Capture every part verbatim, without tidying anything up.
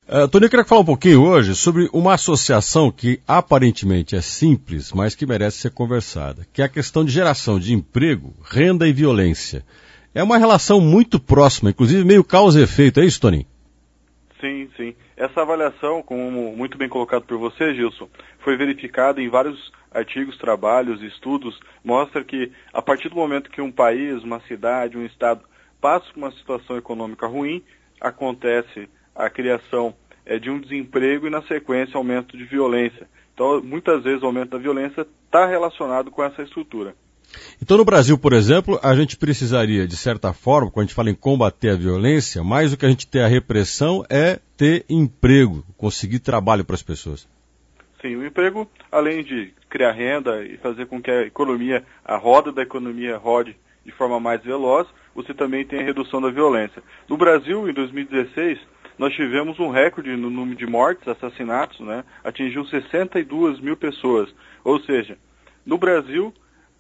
Uh, Tony, eu queria falar um pouquinho hoje sobre uma associação que aparentemente é simples, mas que merece ser conversada, que é a questão de geração de emprego, renda e violência. É uma relação muito próxima, inclusive meio causa e efeito, é isso, Tony? Sim, sim. Essa avaliação, como muito bem colocado por você, Gilson, foi verificada em vários artigos, trabalhos, estudos, mostra que a partir do momento que um país, uma cidade, um estado passa por uma situação econômica ruim, acontece a criação é, de um desemprego e, na sequência, aumento de violência. Então, muitas vezes, o aumento da violência está relacionado com essa estrutura. Então, no Brasil, por exemplo, a gente precisaria, de certa forma, quando a gente fala em combater a violência, mais do que a gente ter a repressão é ter emprego, conseguir trabalho para as pessoas. Sim, o emprego, além de criar renda e fazer com que a economia, a roda da economia rode de forma mais veloz, você também tem a redução da violência. No Brasil, em dois mil e dezesseis, nós tivemos um recorde no número de mortes, assassinatos, né? Atingiu sessenta e duas mil pessoas. Ou seja, no Brasil,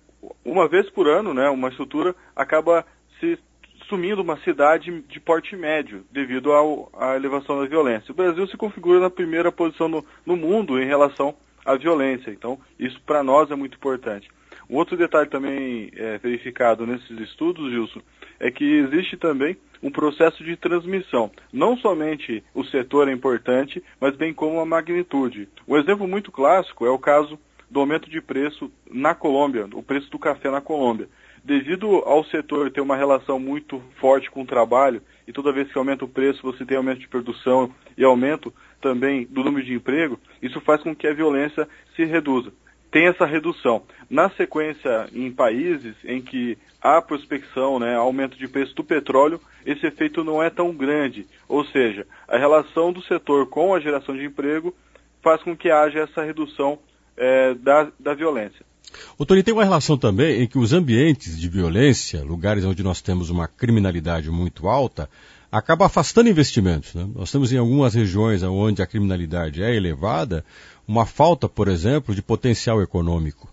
uma vez por ano, né, uma estrutura acaba se sumindo uma cidade de porte médio devido ao, à elevação da violência. O Brasil se configura na primeira posição no, no mundo em relação à violência. Então, isso para nós é muito importante. Um outro detalhe também é, verificado nesses estudos, Gilson, é que existe também um processo de transmissão. Não somente o setor é importante, mas bem como a magnitude. Um exemplo muito clássico é o caso do aumento de preço na Colômbia, o preço do café na Colômbia. Devido ao setor ter uma relação muito forte com o trabalho, e toda vez que aumenta o preço, você tem aumento de produção e aumento também do número de emprego, isso faz com que a violência se reduza. Tem essa redução. Na sequência, em países em que há prospecção, né, aumento de preço do petróleo, esse efeito não é tão grande. Ou seja, a relação do setor com a geração de emprego faz com que haja essa redução é, da, da violência. O Tony, tem uma relação também em que os ambientes de violência, lugares onde nós temos uma criminalidade muito alta, acaba afastando investimentos, né? Nós temos em algumas regiões onde a criminalidade é elevada, uma falta, por exemplo, de potencial econômico.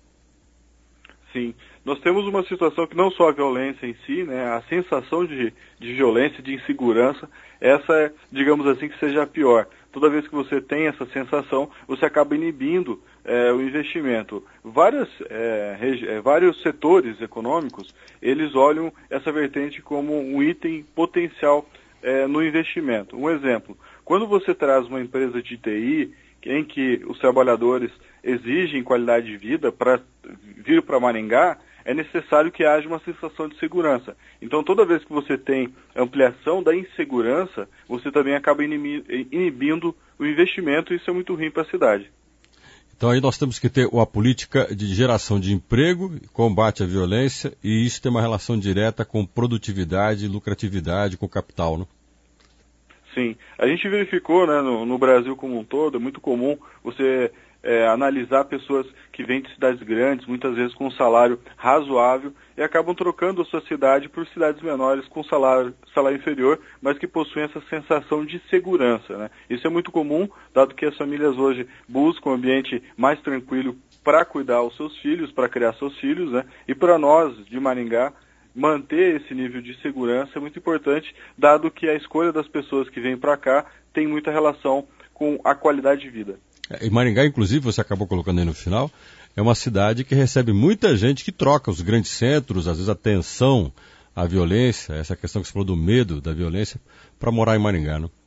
Sim, nós temos uma situação que não só a violência em si, né, a sensação de, de violência, de insegurança, essa é, digamos assim, que seja a pior. Toda vez que você tem essa sensação, você acaba inibindo é, o investimento. Várias, é, regi- é, vários setores econômicos, eles olham essa vertente como um item potencial é, no investimento. Um exemplo, quando você traz uma empresa de T I, em que os trabalhadores exigem qualidade de vida para vir para Maringá, é necessário que haja uma sensação de segurança. Então, toda vez que você tem ampliação da insegurança, você também acaba inibindo o investimento, e isso é muito ruim para a cidade. Então, aí nós temos que ter uma política de geração de emprego, combate à violência, e isso tem uma relação direta com produtividade, lucratividade, com capital, né? Sim, a gente verificou, né, no, no Brasil como um todo, é muito comum você é, analisar pessoas que vêm de cidades grandes, muitas vezes com um salário razoável, e acabam trocando a sua cidade por cidades menores com salário, salário inferior, mas que possuem essa sensação de segurança, né? Isso é muito comum, dado que as famílias hoje buscam um ambiente mais tranquilo para cuidar dos seus filhos, para criar seus filhos, né? E para nós, de Maringá, manter esse nível de segurança é muito importante, dado que a escolha das pessoas que vêm para cá tem muita relação com a qualidade de vida. E Maringá, inclusive, você acabou colocando aí no final, é uma cidade que recebe muita gente que troca os grandes centros, às vezes a tensão, a violência, essa questão que você falou do medo da violência, para morar em Maringá, não?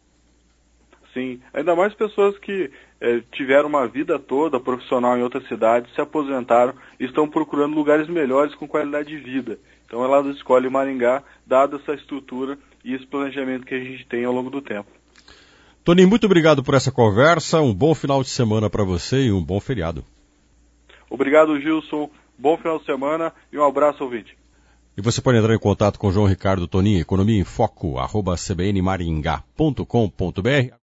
Sim, ainda mais pessoas que eh, tiveram uma vida toda profissional em outra cidade, se aposentaram e estão procurando lugares melhores com qualidade de vida. Então elas escolhem Maringá, dada essa estrutura e esse planejamento que a gente tem ao longo do tempo. Tony, muito obrigado por essa conversa, um bom final de semana para você e um bom feriado. Obrigado, Gilson, bom final de semana e um abraço, ouvinte. E você pode entrar em contato com o João Ricardo Toninho, Economia em Foco, arroba c b n maringá ponto com ponto b r.